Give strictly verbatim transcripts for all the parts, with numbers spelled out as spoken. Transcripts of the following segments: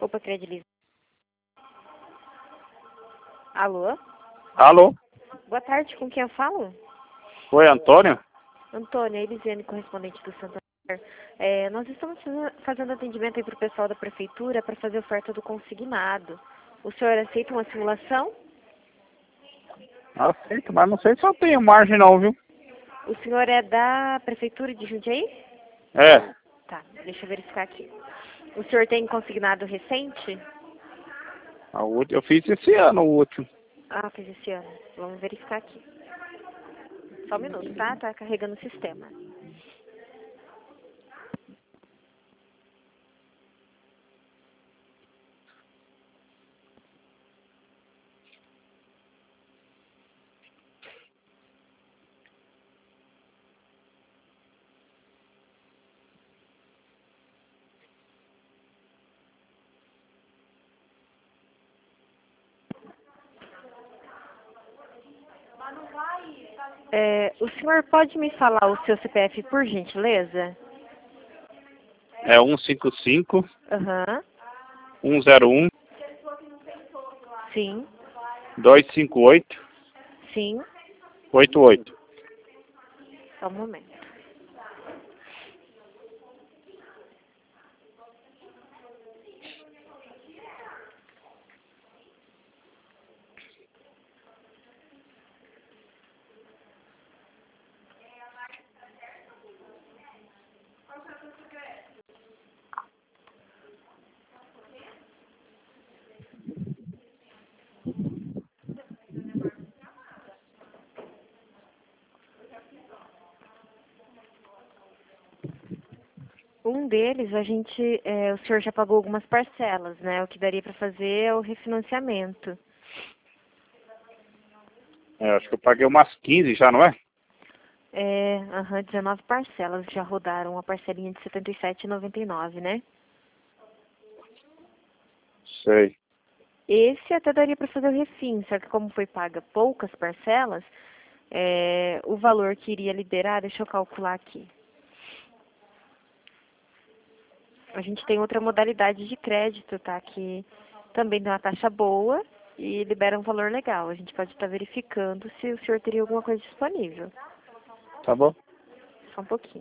Desculpa, Credilize. Alô? Alô? Boa tarde, com quem eu falo? Oi, Antônio? Antônia, Elisiane, correspondente do Santander. É, nós estamos fazendo atendimento aí para o pessoal da prefeitura para fazer oferta do consignado. O senhor aceita uma simulação? Aceito, mas não sei se eu tenho margem não, viu? O senhor é da prefeitura de Jundiaí? É. Tá, deixa eu verificar aqui. O senhor tem consignado recente? A última, eu fiz esse ano o último. Ah, fez esse ano. Vamos verificar aqui. Só um minuto, tá? Tá carregando o sistema. É, o senhor pode me falar o seu C P F, por gentileza? É um cinco cinco, Aham. um zero um, Sim. dois cinco oito, Sim. oito oito. Só um momento. Um deles, a gente, é, o senhor já pagou algumas parcelas, né? O que daria para fazer é o refinanciamento. É, acho que eu paguei umas quinze já, não é? É, aham, dezenove parcelas já rodaram, uma parcelinha de setenta e sete reais e noventa e nove centavos, né? Sei. Esse até daria para fazer o refim, só que como foi paga poucas parcelas, é, o valor que iria liberar, deixa eu calcular aqui. A gente tem outra modalidade de crédito, tá? Que também tem uma taxa boa e libera um valor legal. A gente pode estar verificando se o senhor teria alguma coisa disponível. Tá bom. Só um pouquinho.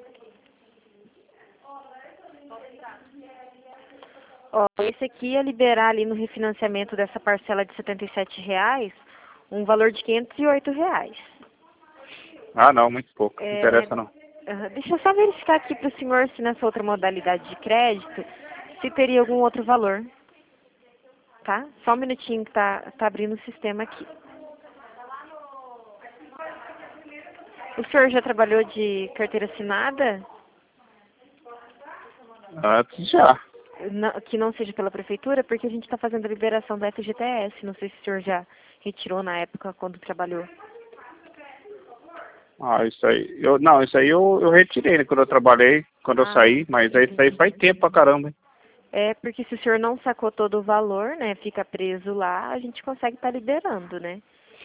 Ó, esse aqui ia liberar ali no refinanciamento dessa parcela de setenta e sete reais um valor de quinhentos e oito reais. Ah, não, muito pouco. Não É, interessa não. Uhum. Deixa eu só verificar aqui para o senhor se nessa outra modalidade de crédito, se teria algum outro valor. Tá? Só um minutinho que tá, tá abrindo o sistema aqui. O senhor já trabalhou de carteira assinada? Antes já. Não, que não seja pela prefeitura, porque a gente está fazendo a liberação da F G T S. Não sei se o senhor já retirou na época quando trabalhou. Ah, isso aí. Eu, não, isso aí eu, eu retirei, né, quando eu trabalhei, quando eu Ah, saí, mas aí isso aí faz tempo pra caramba, hein? é porque se o senhor não sacou todo o valor, né, fica preso lá, a gente consegue estar liberando, né?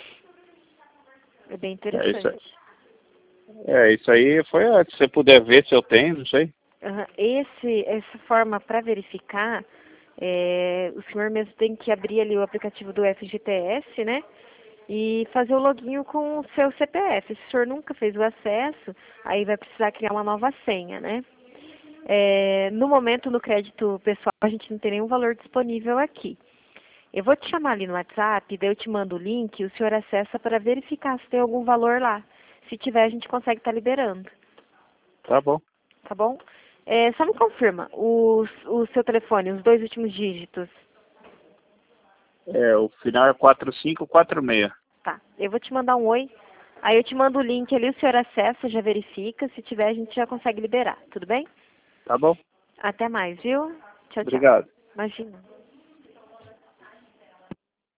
É bem É isso aí. interessante. É, isso aí foi antes. Se você puder ver se eu tenho, não sei. Uhum. Esse, essa forma para verificar, é, o senhor mesmo tem que abrir ali o aplicativo do F G T S, né? E fazer o login com o seu C P F. Se o senhor nunca fez o acesso, aí vai precisar criar uma nova senha, né? É, no momento, no crédito pessoal, a gente não tem nenhum valor disponível aqui. Eu vou te chamar ali no WhatsApp, daí eu te mando o link e o senhor acessa para verificar se tem algum valor lá. Se tiver, a gente consegue estar liberando. Tá bom. Tá bom? É, só me confirma, o, o seu telefone, os dois últimos dígitos. É, o final é quatro cinco quatro seis. Tá, eu vou te mandar um oi. Aí eu te mando o link ali, o senhor acessa, já verifica. Se tiver, a gente já consegue liberar, tudo bem? Tá bom? Até mais, viu? Tchau, tchau. Obrigado. Imagina.